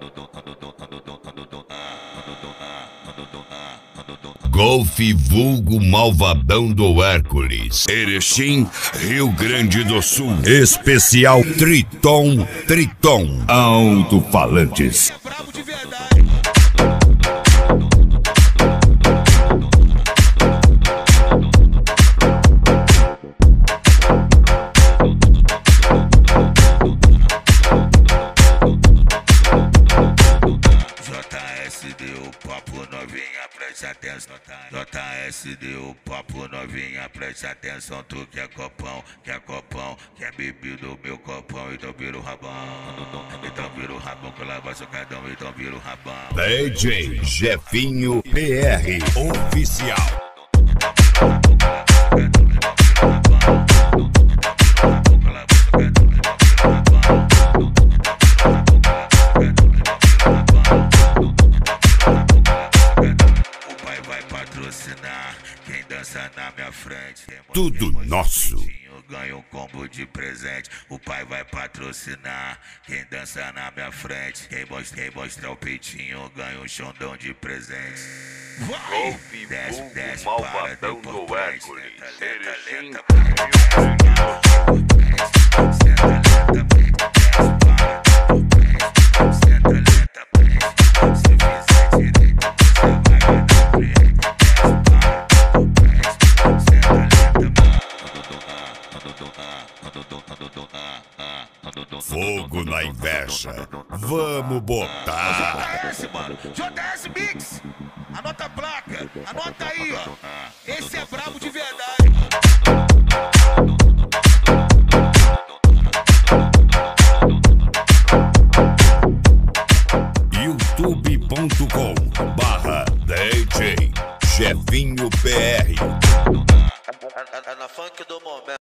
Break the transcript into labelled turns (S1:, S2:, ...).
S1: Golfe vulgo malvadão do Hércules, Erechim, Rio Grande do Sul. Especial Triton, alto-falantes.
S2: JSD, o papo novinha, preste atenção. JSD, o papo novinha, preste atenção. Tu quer copão, quer bebido, meu copão. Então vira o rabão, pela voz do cadão, então vira o rabão.
S1: DJ Jefinho PR Oficial.
S2: Quem dança na minha frente,
S1: Tudo nosso.
S2: Ganha um combo de presente. O pai vai patrocinar. Quem dança na minha frente, quem mostrar o peitinho, ganha um xondão de presente.
S1: Golfe vulgo malvadão do Hércules, Erechim. Fogo na inveja, vamos botar.
S2: JS, mano, JS Mix, anota a placa, anota aí, ó. Esse é brabo de verdade.
S1: youtube.com/DJ Jefinho PR.
S3: É na funk do momento.